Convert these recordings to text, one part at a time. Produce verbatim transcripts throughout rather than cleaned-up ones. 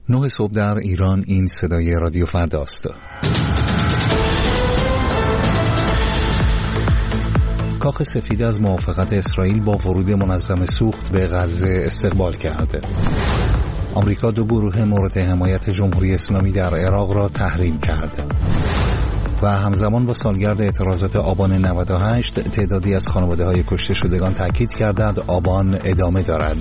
نه صبح در ایران. این صدای رادیو فردا است. کاخ سفید از موافقت اسرائیل با ورود منظم سوخت به غزه استقبال کرده. آمریکا دو گروه مورد حمایت جمهوری اسلامی در عراق را تحریم کرده و همزمان با سالگرد اعتراضات آبان نود و هشت تعدادی از خانواده‌های کشته شدگان تاکید کردند آبان ادامه دارد.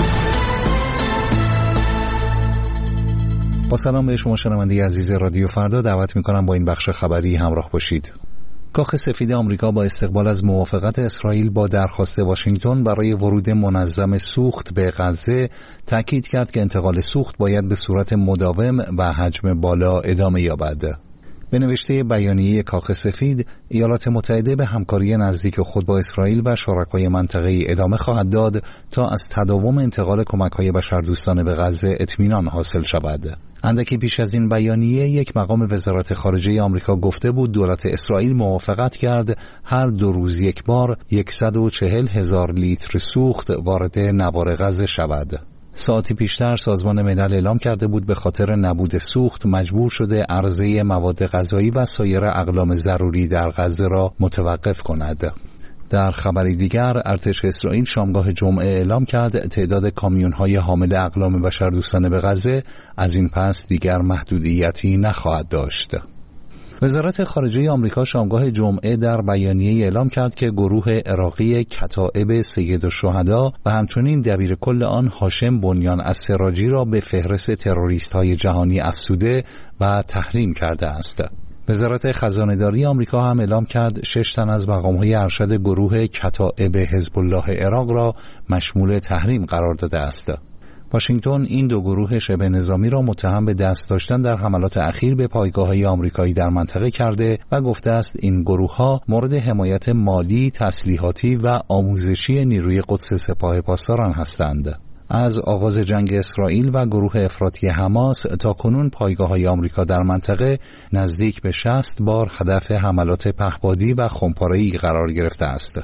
با سلام به شما شنونده عزیز رادیو فردا، دعوت می‌کنم با این بخش خبری همراه باشید. کاخ سفید آمریکا با استقبال از موافقت اسرائیل با درخواست واشنگتن برای ورود منظم سوخت به غزه تاکید کرد که انتقال سوخت باید به صورت مداوم و حجم بالا ادامه یابد. به نوشته بیانیه کاخ سفید، ایالات متحده به همکاری نزدیک خود با اسرائیل و شرکای منطقه‌ای ادامه خواهد داد تا از تداوم انتقال کمک‌های بشردوستانه به غزه اطمینان حاصل شود. اندکی پیش از این بیانیه، یک مقام وزارت خارجه آمریکا گفته بود دولت اسرائیل موافقت کرد هر دو روز یک بار صد و چهل هزار لیتر سوخت وارد نوار غزه شود. ساعتی پیشتر سازمان ملل اعلام کرده بود به خاطر نبود سوخت مجبور شده عرضه مواد غذایی و سایر اقلام ضروری در غزه را متوقف کند. در خبری دیگر، ارتش اسرائیل شامگاه جمعه اعلام کرد تعداد کامیون‌های حامل اقلام بشردوستانه به غزه از این پس دیگر محدودیتی نخواهد داشت. وزارت خارجه آمریکا شامگاه جمعه در بیانیه اعلام کرد که گروه عراقی کتائب سید الشهدا و همچنین دبیر کل آن هاشم بنیان السراجی را به فهرست تروریست‌های جهانی افزوده و تحریم کرده است. وزارت خزانه‌داری آمریکا هم اعلام کرد شش تن از مقام‌های ارشد گروه کتائب حزب الله عراق را مشمول تحریم قرار داده است. واشنگتن این دو گروه شبه نظامی را متهم به دست داشتن در حملات اخیر به پایگاه‌های آمریکایی در منطقه کرده و گفته است این گروه‌ها مورد حمایت مالی، تسلیحاتی و آموزشی نیروی قدس سپاه پاسداران هستند. از آغاز جنگ اسرائیل و گروه افراطی حماس تا کنون پایگاه‌های آمریکا در منطقه نزدیک به شصت بار هدف حملات پهپادی و خمپاره‌ای قرار گرفته است.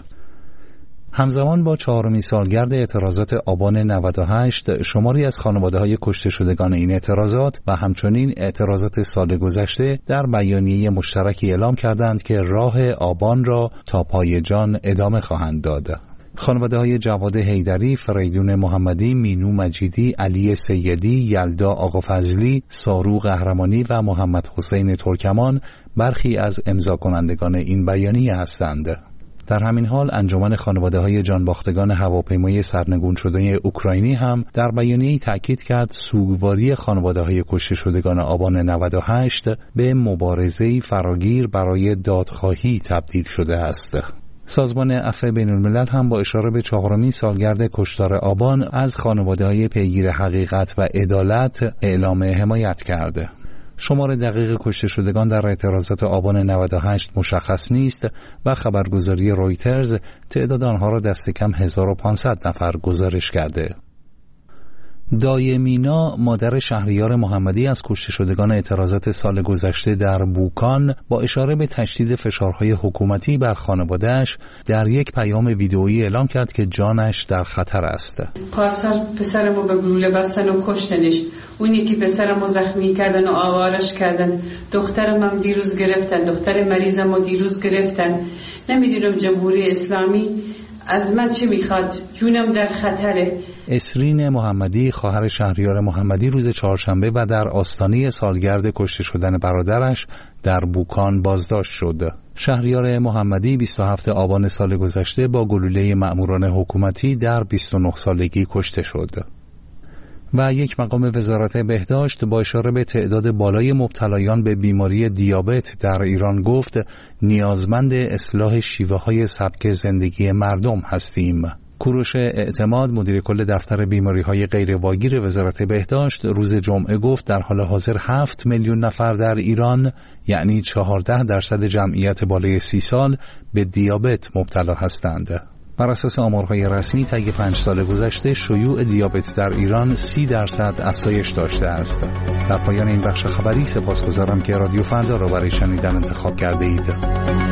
همزمان با چهارمین سالگرد اعتراضات آبان نود و هشت، شماری از خانواده‌های کشته شدگان این اعتراضات و همچنین اعتراضات سال گذشته در بیانیه مشترکی اعلام کردند که راه آبان را تا پای جان ادامه خواهند داد. خانواده‌های جواد حیدری، فریدون محمدی، مینو مجیدی، علی سیدی، یلدا آقافضلی، سارو قهرمانی و محمد حسین ترکمان برخی از امضا کنندگان این بیانیه هستند. در همین حال انجمن خانواده‌های جانباختگان هواپیمای سرنگون شده اوکراینی هم در بیانیه‌ای تاکید کرد سوگواری خانواده‌های کشته شدگان آبان نود و هشت به مبارزه‌ای فراگیر برای دادخواهی تبدیل شده است. سازمان عفو بین‌الملل هم با اشاره به چهارمین سالگرد کشتار آبان از خانواده‌های پیگیر حقیقت و عدالت اعلام حمایت کرده. شمار دقیق کشته شدگان در اعتراضات آبان نود و هشت مشخص نیست و خبرگزاری رویترز تعداد آنها را دست کم هزار و پانصد نفر گزارش کرده. دایه مینا، مادر شهریار محمدی از کشته شدگان اعتراضات سال گذشته در بوکان، با اشاره به تشدید فشارهای حکومتی بر خانواده‌اش در یک پیام ویدئویی اعلام کرد که جانش در خطر است. پارسال پسرمو به گلوله بستن و کشتنش، اونی که پسرمو زخمی کردن و آوارش کردن، دخترم هم دیروز گرفتن، دختر مریضمو دیروز گرفتن. نمیدونم جمهوری اسلامی از من چه میخواد، جونم در خطره. اسرین محمدی، خواهر شهریار محمدی، روز چهارشنبه و در آستانه سالگرد کشته شدن برادرش در بوکان بازداشت شد. شهریار محمدی بیست و هفتم آبان سال گذشته با گلوله مأموران حکومتی در بیست و نه سالگی کشته شد. و یک مقام وزارت بهداشت با اشاره به تعداد بالای مبتلایان به بیماری دیابت در ایران گفت نیازمند اصلاح شیوه‌های سبک زندگی مردم هستیم. کوروش اعتماد، مدیر کل دفتر بیماری‌های غیرواگیر وزارت بهداشت، روز جمعه گفت در حال حاضر هفت میلیون نفر در ایران، یعنی چهارده درصد جمعیت بالای سی سال، به دیابت مبتلا هستند. بر اساس آمارهای رسمی طی پنج سال گذشته شیوع دیابت در ایران سی درصد افزایش داشته است. در پایان این بخش خبری سپاسگزارم که رادیو فردا را برای شنیدن انتخاب کرده اید.